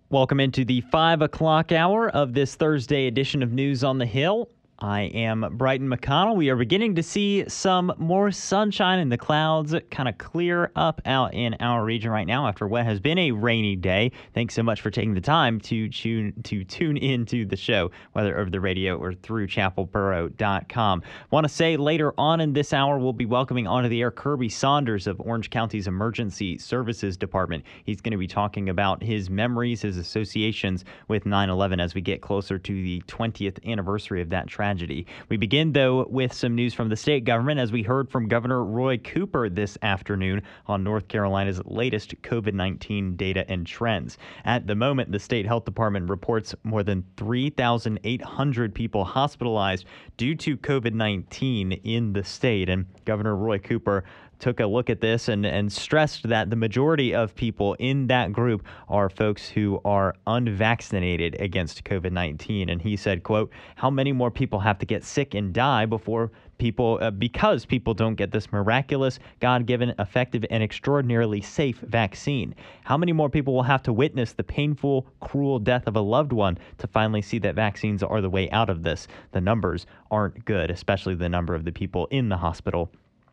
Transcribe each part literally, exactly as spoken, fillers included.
Welcome into the five o'clock hour of this Thursday edition of News on the Hill. I am Brighton McConnell. We are beginning to see some more sunshine in the clouds kind of clear up out in our region right now after what has been a rainy day. Thanks so much for taking the time to tune to tune into the show, whether over the radio or through chapel borough dot com. Want to say later on in this hour, we'll be welcoming onto the air Kirby Saunders of Orange County's Emergency Services Department. He's going to be talking about his memories, his associations with nine eleven as we get closer to the twentieth anniversary of that tragedy. Tragedy. We begin, though, with some news from the state government as we heard from Governor Roy Cooper this afternoon on North Carolina's latest COVID nineteen data and trends. At the moment, the state health department reports more than three thousand eight hundred people hospitalized due to COVID nineteen in the state. And Governor Roy Cooper took a look at this and, and stressed that the majority of people in that group are folks who are unvaccinated against COVID nineteen. And he said, quote, "How many more people have to get sick and die before people, uh, because people don't get this miraculous, God-given, effective, and extraordinarily safe vaccine? How many more people will have to witness the painful, cruel death of a loved one to finally see that vaccines are the way out of this? The numbers aren't good, especially the number of the people in the hospital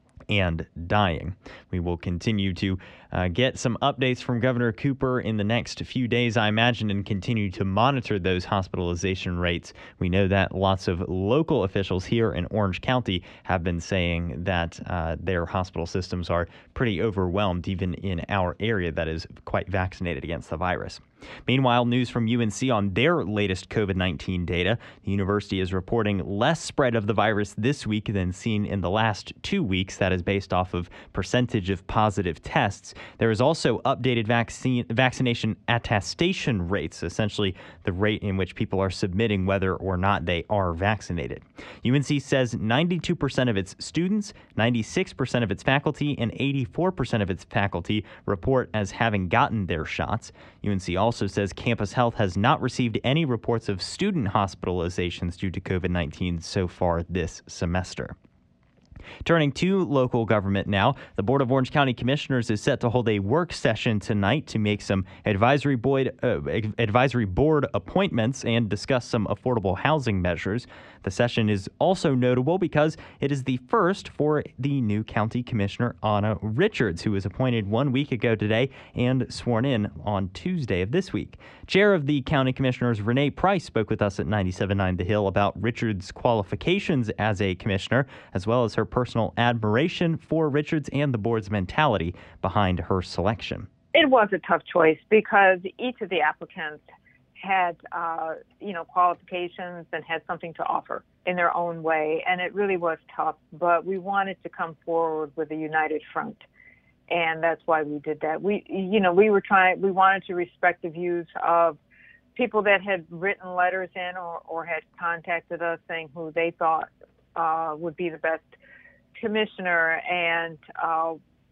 and dying." We will continue to uh, get some updates from Governor Cooper in the next few days, I imagine, and continue to monitor those hospitalization rates. We know that lots of local officials here in Orange County have been saying that uh, their hospital systems are pretty overwhelmed, even in our area that is quite vaccinated against the virus. Meanwhile, news from U N C on their latest COVID nineteen data. The university is reporting less spread of the virus this week than seen in the last two weeks. That is based off of percentage of positive tests. There is also updated vaccine vaccination attestation rates, essentially the rate in which people are submitting whether or not they are vaccinated. U N C says ninety-two percent of its students, ninety-six percent of its faculty, and eighty-four percent of its faculty report as having gotten their shots. U N C also says Campus Health has not received any reports of student hospitalizations due to COVID nineteen so far this semester. Turning to local government now, the Board of Orange County Commissioners is set to hold a work session tonight to make some advisory board, uh, advisory board appointments and discuss some affordable housing measures. The session is also notable because it is the first for the new County Commissioner, Anna Richards, who was appointed one week ago today and sworn in on Tuesday of this week. Chair of the County Commissioners, Renee Price, spoke with us at ninety-seven point nine The Hill about Richards' qualifications as a commissioner, as well as her personal admiration for Richards and the board's mentality behind her selection. It was a tough choice because each of the applicants had, uh, you know, qualifications and had something to offer in their own way, and it really was tough. But we wanted to come forward with a united front, and that's why we did that. We, you know, we were trying, we wanted to respect the views of people that had written letters in or, or had contacted us saying who they thought uh, would be the best commissioner, and uh,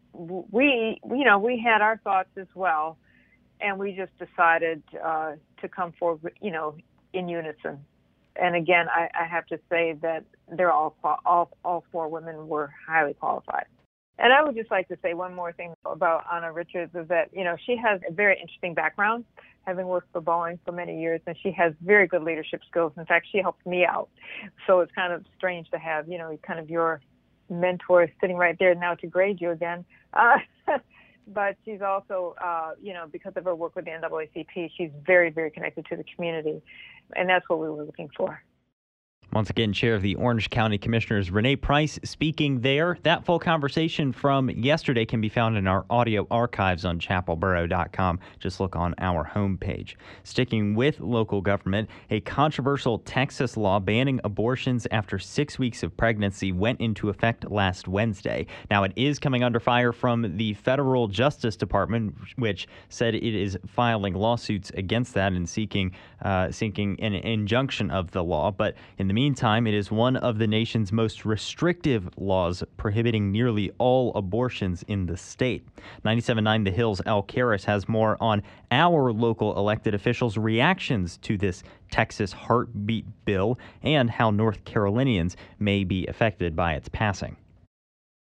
we, you know, we had our thoughts as well, and we just decided uh, to come forward, you know, in unison. And again, I, I have to say that they're all, all, all four women were highly qualified. And I would just like to say one more thing about Anna Richards is that, you know, she has a very interesting background, having worked for Boeing for many years, and she has very good leadership skills. In fact, she helped me out. So it's kind of strange to have, you know, kind of your mentor sitting right there now to grade you again. Uh, but she's also, uh, you know, because of her work with the N double A C P, she's very, very connected to the community. And that's what we were looking for. Once again, Chair of the Orange County Commissioners, Renee Price, speaking there. That full conversation from yesterday can be found in our audio archives on chapel borough dot com. Just look on our homepage. Sticking with local government, a controversial Texas law banning abortions after six weeks of pregnancy went into effect last Wednesday. Now, it is coming under fire from the federal Justice Department, which said it is filing lawsuits against that and seeking uh, seeking an injunction of the law. But in the meantime, it is one of the nation's most restrictive laws prohibiting nearly all abortions in the state. ninety-seven point nine The Hill's Al Karras has more on our local elected officials' reactions to this Texas heartbeat bill and how North Carolinians may be affected by its passing.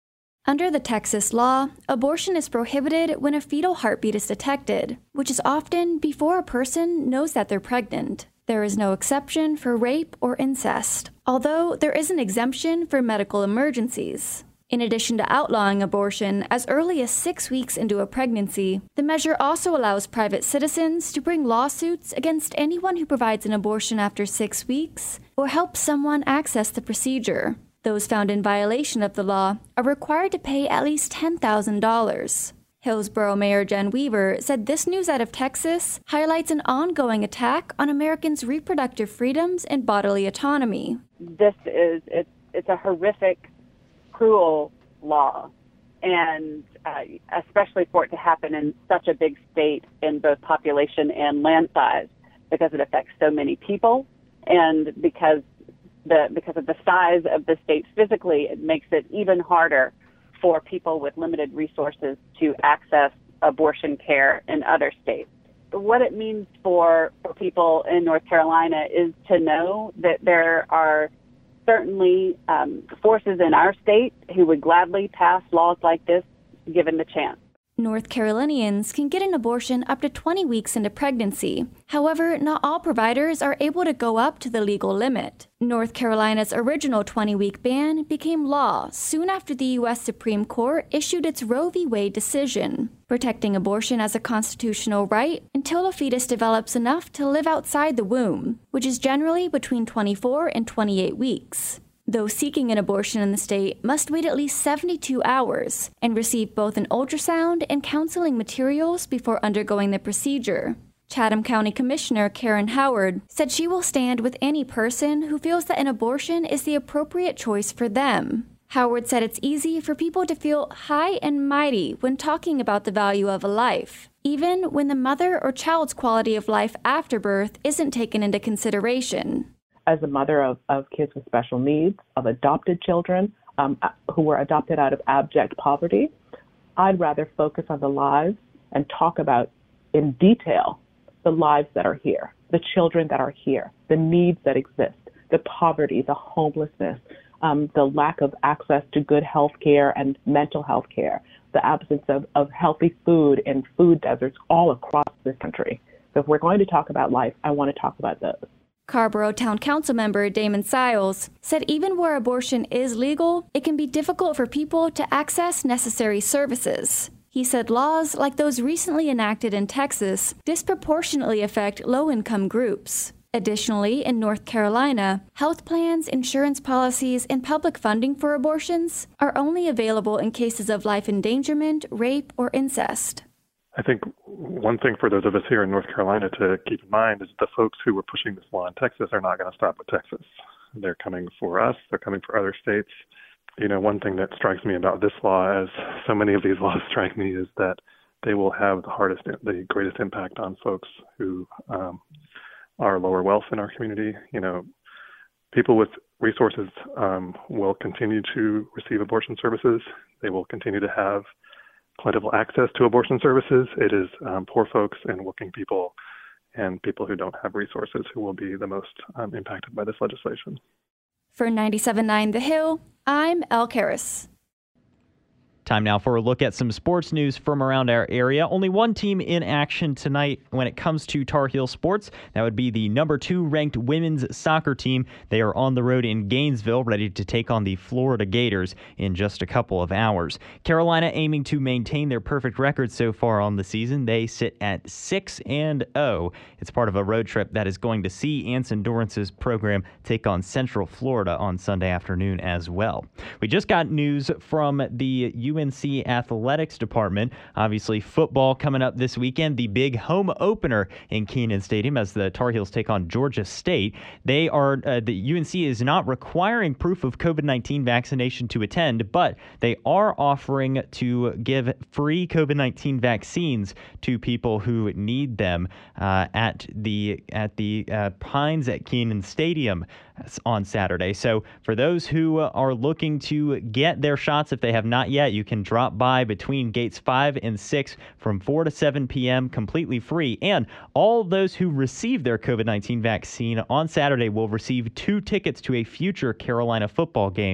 Under the Texas law, abortion is prohibited when a fetal heartbeat is detected, which is often before a person knows that they're pregnant. There is no exception for rape or incest, although there is an exemption for medical emergencies. In addition to outlawing abortion as early as six weeks into a pregnancy, the measure also allows private citizens to bring lawsuits against anyone who provides an abortion after six weeks or helps someone access the procedure. Those found in violation of the law are required to pay at least ten thousand dollars. Hillsborough Mayor Jen Weaver said this news out of Texas highlights an ongoing attack on Americans' reproductive freedoms and bodily autonomy. This is, it's, it's a horrific, cruel law, and uh, especially for it to happen in such a big state in both population and land size, because it affects so many people, and because the because of the size of the state physically, it makes it even harder for people with limited resources to access abortion care in other states. But what it means for, for people in North Carolina is to know that there are certainly um, forces in our state who would gladly pass laws like this given the chance. North Carolinians can get an abortion up to twenty weeks into pregnancy. However, not all providers are able to go up to the legal limit. North Carolina's original twenty-week ban became law soon after the U S Supreme Court issued its Roe v. Wade decision, protecting abortion as a constitutional right until a fetus develops enough to live outside the womb, which is generally between twenty-four and twenty-eight weeks. Those seeking an abortion in the state must wait at least seventy-two hours and receive both an ultrasound and counseling materials before undergoing the procedure. Chatham County Commissioner Karen Howard said she will stand with any person who feels that an abortion is the appropriate choice for them. Howard said it's easy for people to feel high and mighty when talking about the value of a life, even when the mother or child's quality of life after birth isn't taken into consideration. As a mother of, of kids with special needs, of adopted children um, who were adopted out of abject poverty, I'd rather focus on the lives and talk about in detail the lives that are here, the children that are here, the needs that exist, the poverty, the homelessness, um, the lack of access to good health care and mental health care, the absence of, of healthy food in food deserts all across this country. So if we're going to talk about life, I want to talk about those. Carrboro Town Council member Damon Siles said even where abortion is legal, it can be difficult for people to access necessary services. He said laws like those recently enacted in Texas disproportionately affect low-income groups. Additionally, in North Carolina, health plans, insurance policies, and public funding for abortions are only available in cases of life endangerment, rape, or incest. I think one thing for those of us here in North Carolina to keep in mind is the folks who were pushing this law in Texas are not going to stop with Texas. They're coming for us. They're coming for other states. You know, one thing that strikes me about this law, as so many of these laws strike me, is that they will have the hardest, the greatest impact on folks who um, are lower wealth in our community. You know, people with resources um, will continue to receive abortion services. They will continue to have plentiful access to abortion services. It is um, poor folks and working people and people who don't have resources who will be the most um, impacted by this legislation. For ninety-seven point nine The Hill, I'm Elle Karras. Time now for a look at some sports news from around our area. Only one team in action tonight when it comes to Tar Heel sports. That would be the number two ranked women's soccer team. They are on the road in Gainesville, ready to take on the Florida Gators in just a couple of hours. Carolina aiming to maintain their perfect record so far on the season. They sit at six and oh. It's part of a road trip that is going to see Anson Dorrance's program take on Central Florida on Sunday afternoon as well. We just got news from the U N C Athletics Department. Obviously, football coming up this weekend. The big home opener in Kenan Stadium as the Tar Heels take on Georgia State. They are uh, the U N C is not requiring proof of COVID nineteen vaccination to attend, but they are offering to give free COVID nineteen vaccines to people who need them uh, at the at the uh, Pines at Kenan Stadium on Saturday. So for those who are looking to get their shots, if they have not yet, you can drop by between gates five and six from four to seven p.m. completely free. And all those who receive their COVID nineteen vaccine on Saturday will receive two tickets to a future Carolina football game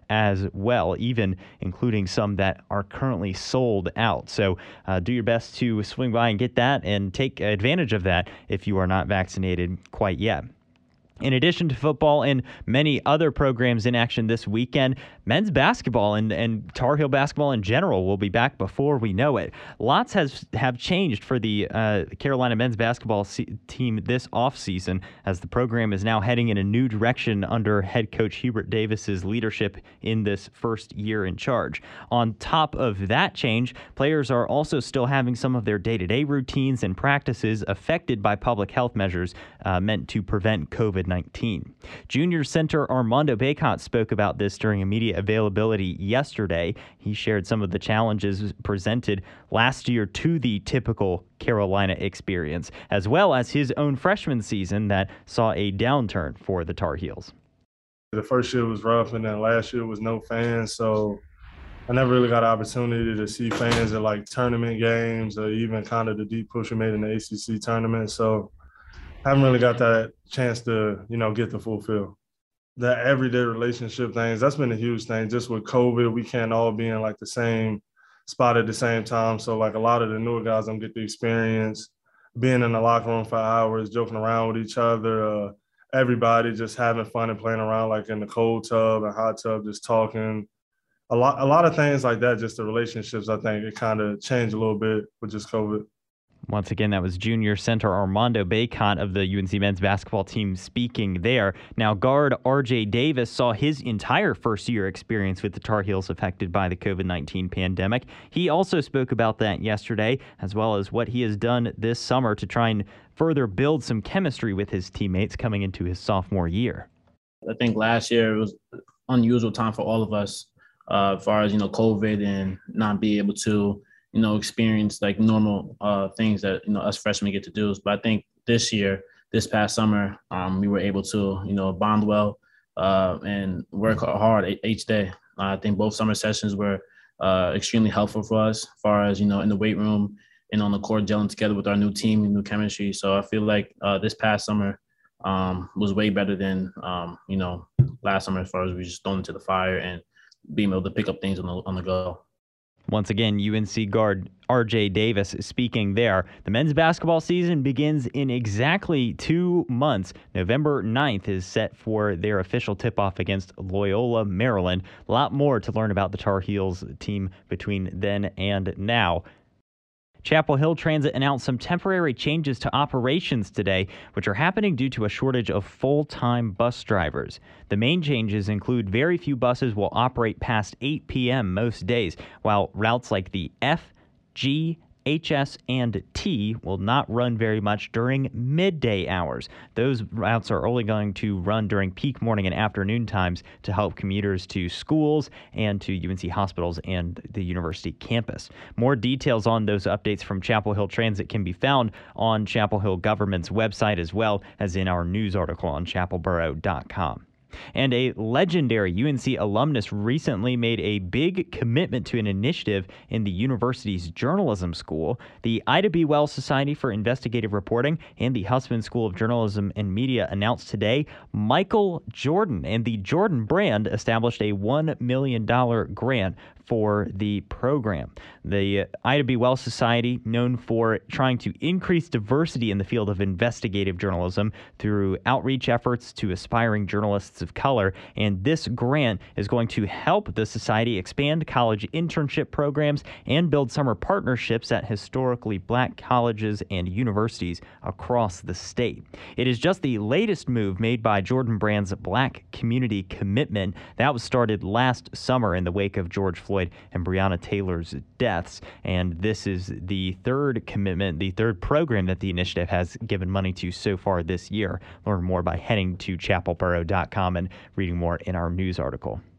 as well, even including some that are currently sold out. So uh, do your best to swing by and get that and take advantage of that if you are not vaccinated quite yet. In addition to football and many other programs in action this weekend, men's basketball and, and Tar Heel basketball in general will be back before we know it. Lots has have changed for the uh, Carolina men's basketball se- team this offseason, as the program is now heading in a new direction under head coach Hubert Davis's leadership in this first year in charge. On top of that change, players are also still having some of their day-to-day routines and practices affected by public health measures uh, meant to prevent COVID nineteen. Junior center Armando Bacot spoke about this during a media availability yesterday. He shared some of the challenges presented last year to the typical Carolina experience, as well as his own freshman season that saw a downturn for the Tar Heels. The first year was rough, and then last year was no fans, so I never really got an opportunity to see fans at like tournament games or even kind of the deep push we made in the A C C tournament. So I haven't really got that chance to, you know, get the full feel. The everyday relationship things, that's been a huge thing. Just with COVID, we can't all be in like the same spot at the same time. So like a lot of the newer guys don't get the experience being in the locker room for hours, joking around with each other, uh, everybody just having fun and playing around like in the cold tub and hot tub, just talking. A lot, a lot of things like that, just the relationships, I think it kind of changed a little bit with just COVID. Once again, that was junior center Armando Bacot of the U N C men's basketball team speaking there. Now, guard R J Davis saw his entire first-year experience with the Tar Heels affected by the COVID nineteen pandemic. He also spoke about that yesterday, as well as what he has done this summer to try and further build some chemistry with his teammates coming into his sophomore year. I think last year it was an unusual time for all of us, uh, as far as, you know, COVID and not being able to, you know, experience like normal uh, things that, you know, us freshmen get to do. But I think this year, this past summer, um, we were able to, you know, bond well uh, and work hard each day. Uh, I think both summer sessions were uh, extremely helpful for us, as far as, you know, in the weight room and on the court, gelling together with our new team and new chemistry. So I feel like uh, this past summer um, was way better than, um, you know, last summer, as far as we just thrown into the fire and being able to pick up things on the on the go. Once again, U N C guard R J Davis speaking there. The men's basketball season begins in exactly two months. November ninth is set for their official tip-off against Loyola, Maryland. A lot more to learn about the Tar Heels team between then and now. Chapel Hill Transit announced some temporary changes to operations today, which are happening due to a shortage of full-time bus drivers. The main changes include very few buses will operate past eight p.m. most days, while routes like the F, G, H S, and T will not run very much during midday hours. Those routes are only going to run during peak morning and afternoon times to help commuters to schools and to U N C hospitals and the university campus. More details on those updates from Chapel Hill Transit can be found on Chapel Hill Government's website, as well as in our news article on chapel borough dot com. And a legendary U N C alumnus recently made a big commitment to an initiative in the university's journalism school. The Ida B. Wells Society for Investigative Reporting and the Hussman School of Journalism and Media announced today Michael Jordan and the Jordan brand established a one million dollars grant for the program. The Ida B. Wells Society, known for trying to increase diversity in the field of investigative journalism through outreach efforts to aspiring journalists of color, and this grant is going to help the society expand college internship programs and build summer partnerships at historically black colleges and universities across the state. It is just the latest move made by Jordan Brand's Black Community Commitment that was started last summer in the wake of George Floyd and Breonna Taylor's deaths. And this is the third commitment, the third program that the initiative has given money to so far this year. Learn more by heading to chapel borough dot com and reading more in our news article.